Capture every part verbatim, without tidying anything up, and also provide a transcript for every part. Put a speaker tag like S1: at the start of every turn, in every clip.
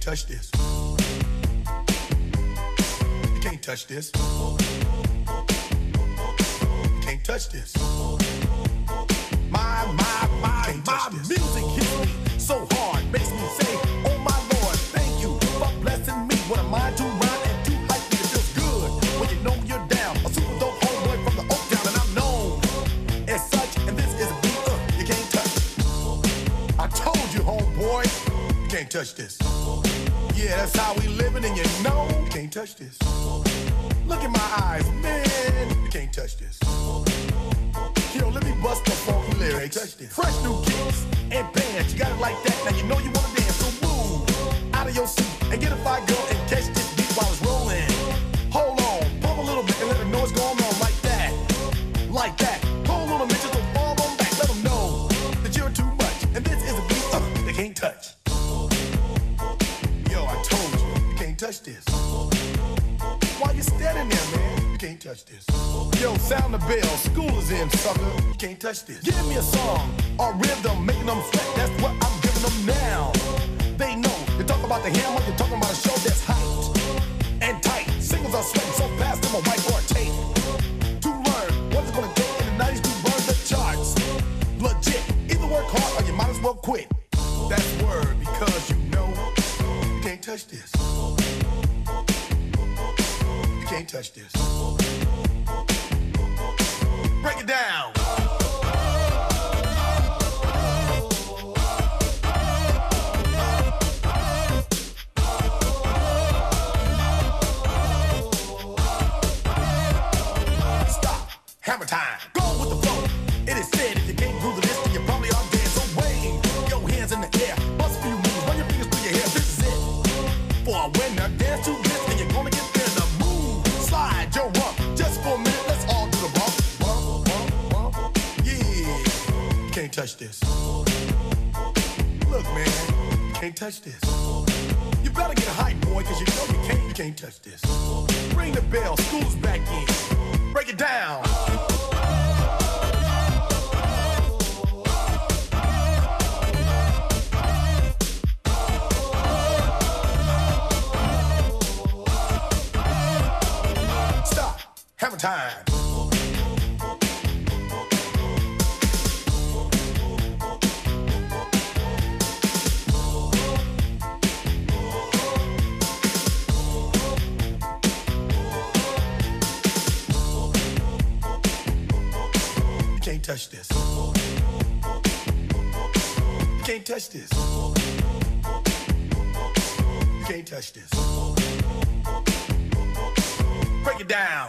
S1: touch this. You can't touch this. You can't touch this. My, my, my, my music hits me so hard, makes me say, oh my Lord, thank you for blessing me. What am I to rhyme and to hype me? It feels good when you know you're down. A super dope homeboy from the Oak Town, and I'm known as such. And this is a beat uh, you can't touch. I told you, homeboy, you can't touch this. Yeah, that's how we living, and you know you can't touch this. Look in my eyes, man, you can't touch this. Yo, let me bust the funky lyrics. Fresh new kicks and bands, you got it like that. Now you know you wanna dance, so move out of your seat and get a fire girl and catch this beat while it's rolling. Hold on, pump a little bit and let them know what's going on like that, like that. Hold on a minute, just don't fall on back. Let them know that you're too much, and this is a beat uh, they can't touch. Yo, I told you, you can't touch this. Why you standing there, man? You can't touch this. Yo, sound the bell, school is in, sucker. You can't touch this. Give me a song or rhythm, making them sweat. That's what I'm giving them now. They know. You talk about the hammer, you're talking about a show that's hyped and tight. Singles are sweating so fast, I'm a whiteboard tape. To learn what's it gonna take in the nineties to burn the charts. Legit. Either work hard or you might as well quit. That's word, because you know you can't touch this. You can't touch this. Break it down. Stop. Hammer time. Go with the flow. It is said if you can't groove the list, then you probably are dead. So wave your hands in the air. Bust a few moves. Run your fingers through your hair. This is it. For a winner, dance to this, and you're gonna get there. The move. Slide your rump. Just for a minute, let's all do the bump. Bump, bump, bump. Yeah. You can't touch this. Look, man. You can't touch this. You better get hype, boy, cause you know you can't, you can't touch this. Ring the bell, school's back in. Break it down. Stop. Hammer time. You can't touch this. You can't touch this. You can't touch this. Break it down.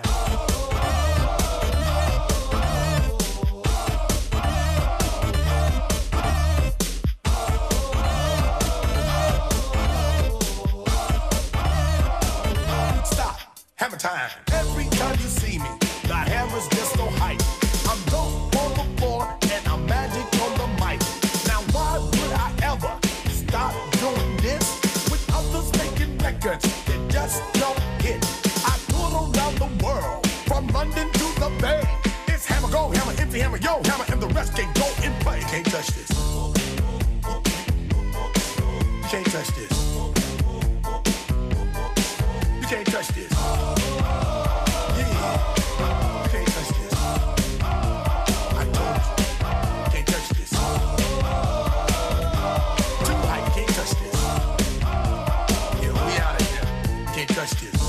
S1: Stop. Hammer time. Every time you see me, the hammer's just so hype. I'm dope on the floor and I'm magic on the mic. Now why would I ever stop doing this with others making records that just don't hit? I tour around the world, from London to the Bay. It's hammer, go, hammer, empty hammer, yo, hammer, and the rest can go and play. You can't touch this. You can't touch this. You can't touch this. Yeah, you can't touch this. I told you, you can't touch this. Too high, you can't touch this. Yeah, we out of here. You can't touch this.